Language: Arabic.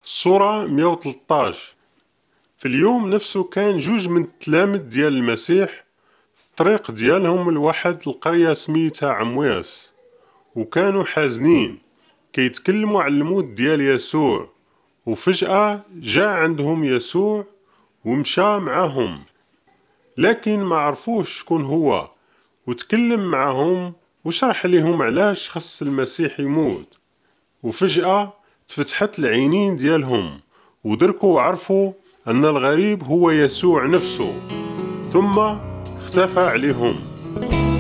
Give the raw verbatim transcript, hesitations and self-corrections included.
الصورة مئة وثلاثة عشر. في اليوم نفسه كان جوج من التلامذ ديال المسيح الطريق ديالهم لواحد القرية سميتها عمواس، وكانوا حازنين كيتكلموا على الموت ديال يسوع. وفجأة جاء عندهم يسوع ومشى معهم، لكن ما عرفوش شكون هو، وتكلم معهم وشرح لهم علاش خص المسيح يموت. وفجأة تفتحت العينين ديالهم ودركوا وعرفوا أن الغريب هو يسوع نفسه، ثم اختفى عليهم.